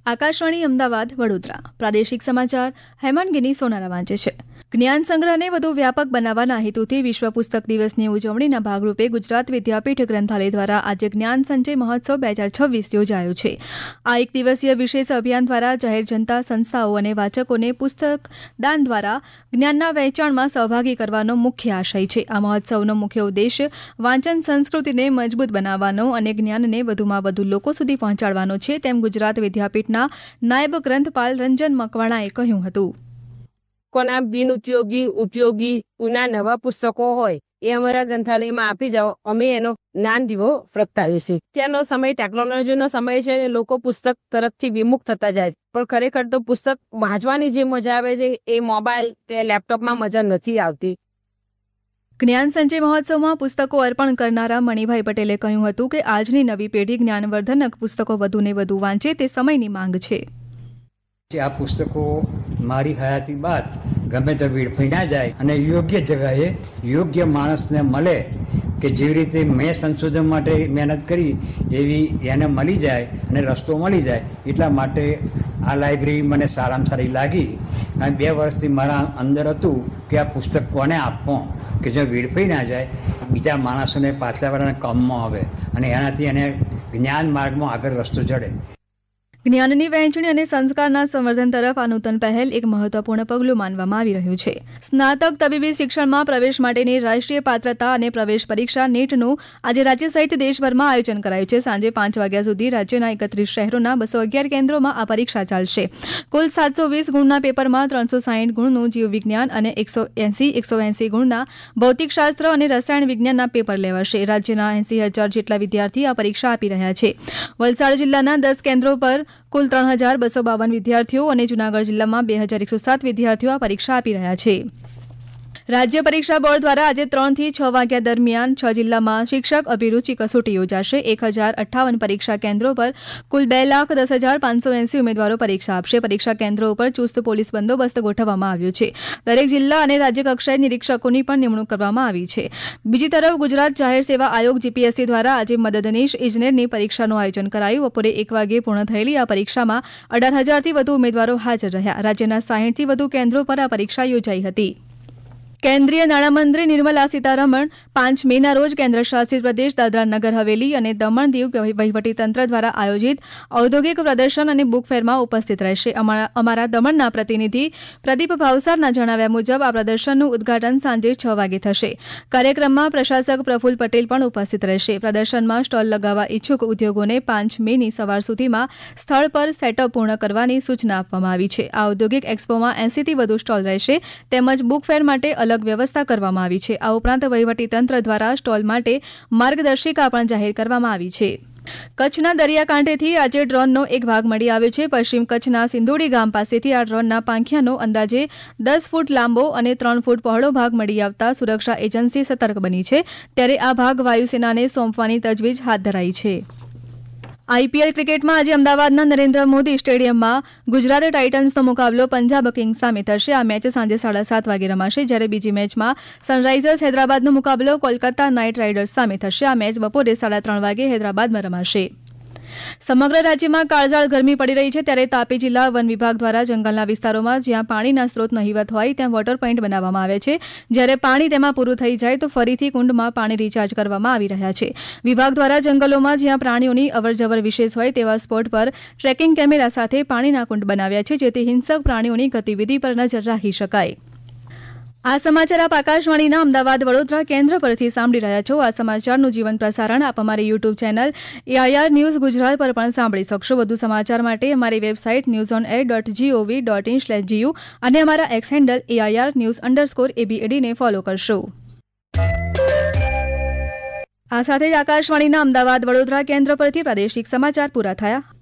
આકાશવાણી અમદાવાદ વડોદરા પ્રાદેશિક સમાચાર હેમંત ગિની સોનારા વાંચે છે. જ્ઞાન સંગ્રહને વધુ વ્યાપક બનાવવાના હેતુથી વિશ્વ પુસ્તક દિવસની ઉજવણીના ભાગરૂપે ગુજરાત વિદ્યાપીઠ ગ્રંથાલય દ્વારા આજે જ્ઞાન સંચય મહોત્સવ 2026 યોજાયો છે. આ એક દિવસીય વિશેષ અભિયાન દ્વારા જાહેર જનતા, સંસ્થાઓ અને વાચકોને પુસ્તક દાન દ્વારા જ્ઞાનના વહેંચાણમાં સહભાગી કરવાનો મુખ્ય આશય છે. આ મહોત્સવનો મુખ્ય ઉદ્દેશ વાંચન સંસ્કૃતિને મજબૂત બનાવવાનો અને જ્ઞાનને વધુમાં વધુ લોકો સુધી પહોંચાડવાનો છે, તેમ ગુજરાત વિદ્યાપીઠના નાયબ ગ્રંથપાલ રંજન મકવાણાએ કહ્યું હતું. કોના બિન ઉપયોગી ઉના નવા પુસ્તકો હોય એ અમારા ગ્રંથાલયમાં આપી જાઓ. અમે એનો જ્ઞાન દીવો પ્રગટાવીએ છીએ. ત્યાંનો સમય ટેકનોલોજીનો સમય છે. લોકો પુસ્તક તરફથી વિમુખ થતા જાય, પણ ખરેખર તો પુસ્તક વાંચવાની જે મજા આવે છે એ મોબાઈલ કે લેપટોપમાં મજા નથી આવતી. જ્ઞાન સંચય મહોત્સવમાં પુસ્તકો અર્પણ કરનારા મણિભાઈ પટેલે કહ્યું હતું કે આજની નવી પેઢી જ્ઞાનવર્ધનક પુસ્તકો વધુને વધુ વાંચે તે સમયની માંગ છે. આ પુસ્તકો મારી હયાતી બાદ ગમે તે વેડફાઈ ના જાય અને યોગ્ય જગાએ યોગ્ય માણસને મળે કે જેવી રીતે મેં સંશોધન માટે મહેનત કરી એવી એને મળી જાય અને રસ્તો મળી જાય. એટલા માટે આ લાઇબ્રેરી મને સારામાં સારી લાગી. અને 2 વર્ષથી મારા અંદર હતું કે આ પુસ્તક કોને આપવો કે જો વેડફાઈ ના જાય, બીજા માણસોને પાછલાવાળાને કામમાં આવે અને એનાથી એને જ્ઞાન માર્ગમાં આગળ રસ્તો જડે. જ્ઞાનની વહેંચણી અને સંસ્કારના સંવર્ધન તરફ આ નૂતન પહેલ એક મહત્વપૂર્ણ પગલું માનવામાં આવી રહ્યું છે. સ્નાતક તબીબી શિક્ષણમાં પ્રવેશ માટેની રાષ્ટ્રીય પાત્રતા અને પ્રવેશ પરીક્ષા નીટનું આજે રાજ્ય સહિત દેશભરમાં આયોજન કરાયું છે. સાંજે 5 વાગ્યા સુધી રાજ્યના 31 શહેરોના 211 કેન્દ્રોમાં આ પરીક્ષા ચાલશે. કુલ 720 ગુણના પેપરમાં 360 ગુણનું જીવવિજ્ઞાન અને 180 ગુણના ભૌતિકશાસ્ત્ર અને રસાયણ વિજ્ઞાનના પેપર લેવાશે. રાજ્યના 80,000 જેટલા વિદ્યાર્થી આ પરીક્ષા આપી રહ્યા છે. વલસાડ જિલ્લાના 10 કેન્દ્રો પર કુલ 3,252 વિદ્યાર્થીઓ અને જૂનાગઢ જિલ્લામાં 2,107 વિદ્યાર્થીઓ આ પરીક્ષા આપી રહ્યા છે. રાજ્ય પરીક્ષા બોર્ડ દ્વારા આજે 3 થી 6 વાગ્યા દરમિયાન 6 જિલ્લામાં શિક્ષક અભિરુચિ કસોટી યોજાશે. 1,058 પરીક્ષા કેન્દ્રો પર કુલ 2,10,580 ઉમેદવારો પરીક્ષા આપશે. પરીક્ષા કેન્દ્રો ઉપર ચુસ્ત પોલીસ બંદોબસ્ત ગોઠવવામાં આવ્યો છે. દરેક જિલ્લા અને રાજ્ય કક્ષાએ નિરીક્ષકોની પણ નિમણૂક કરવામાં આવી છે. બીજી તરફ ગુજરાત જાહેર સેવા આયોગ GPSC દ્વારા આજે મદદનીશ ઇજનેરની પરીક્ષાનું આયોજન કરાયું. બપોરે 1 વાગ્યે પૂર્ણ થયેલી આ પરીક્ષામાં 18,000થી વધુ ઉમેદવારો હાજર રહ્યા. રાજ્યના 60થી વધુ કેન્દ્રો પર આ પરીક્ષા યોજાઈ હતી. કેન્દ્રીય નાણામંત્રી નિર્મલા સીતારમણ 5 મેના રોજ કેન્દ્ર શાસિત પ્રદેશ દાદરા નગર હવેલી અને દમણ દીવ વહીવટીતંત્ર દ્વારા આયોજિત ઔદ્યોગિક પ્રદર્શન અને બુક ફેરમાં ઉપસ્થિત રહેશે. અમારા દમણના પ્રતિનિધિ પ્રદીપ ભાવસારના જણાવ્યા મુજબ આ પ્રદર્શનનું ઉદઘાટન સાંજે 6 વાગે થશે. કાર્યક્રમમાં પ્રશાસક પ્રફુલ્લ પટેલ પણ ઉપસ્થિત રહેશે. પ્રદર્શનમાં સ્ટોલ લગાવવા ઇચ્છુક ઉદ્યોગોને 5 મેની સવાર સુધીમાં સ્થળ પર સેટઅપ પૂર્ણ કરવાની સૂચના આપવામાં આવી છે. આ ઔદ્યોગિક એક્સપોમાં 80થી વધુ સ્ટોલ રહેશે તેમજ બુક ફેર માટે અલગ વ્યવસ્થા કરવામાં આવી છે. આ ઉપરાંત વહીવટીતંત્ર દ્વારા સ્ટોલ માટે માર્ગદર્શિકા પણ જાહેર કરવામાં આવી છે. કચ્છના દરિયાકાંઠેથી આજે ડ્રોનનો એક ભાગ મળી આવ્યો છે. પશ્ચિમ કચ્છના સિંદોડી ગામ પાસેથી આ ડ્રોનના પાંખિયાનો અંદાજે 10 ફૂટ લાંબો અને 3 ફૂટ પહોળો ભાગ મળી આવતા સુરક્ષા એજન્સી સતર્ક બની છે. ત્યારે આ ભાગ વાયુસેનાને સોંપવાની તજવીજ હાથ ધરાઈ છે. IPL ક્રિકેટમાં આજે અમદાવાદના નરેન્દ્ર મોદી સ્ટેડિયમમાં ગુજરાત ટાઇટન્સનો મુકાબલો પંજાબ કિંગ્સ સામે થશે. આ મેચ સાંજે 7:30 વાગે રમાશે. જ્યારે બીજી મેચમાં સનરાઇઝર્સ હૈદરાબાદનો મુકાબલો કોલકાતા નાઇટ રાઇડર્સ સામે થશે. આ મેચ બપોરે 3:30 વાગે હૈદરાબાદમાં રમાશે. સમગ્ર રાજ્યમાં કાળઝાળ ગરમી પડી રહી છે. ત્યારે તાપી જિલ્લા વન વિભાગ દ્વારા જંગલના વિસ્તારોમાં જ્યાં પાણીના સ્ત્રોત નહિવત હોય ત્યાં વોટર પોઇન્ટ બનાવવામાં આવે છે. જ્યારે પાણી તેમાં પૂરું થઈ જાય તો ફરીથી કુંડમાં પાણી રિચાર્જ કરવામાં આવી રહ્યા છે. વિભાગ દ્વારા જંગલોમાં જ્યાં પ્રાણીઓની અવરજવર વિશેષ હોય તેવા સ્પોટ પર ટ્રેકિંગ કેમેરા સાથે પાણીના કુંડ બનાવ્યા છે, જેથી હિંસક પ્રાણીઓની ગતિવિધિ પર નજર રાખી શકાય. આ સમાચાર આપ આકાશવાણીના અમદાવાદ વડોદરા કેન્દ્ર પરથી સાંભળી રહ્યા છો. આ સમાચારનું જીવન પ્રસારણ આપ અમારી YouTube channel AIR news Gujarat પર પણ સાંભળી શકશો. વધુ સમાચાર માટે અમારી વેબસાઇટ newsonair.gov.in/gu અને અમારા એક્સ હેન્ડલ AIR_news_ABAD ને ફોલો કરશો. આ સાથે જ આકાશવાણીના અમદાવાદ વડોદરા કેન્દ્ર પરથી પ્રાદેશિક સમાચાર પૂરા થયા.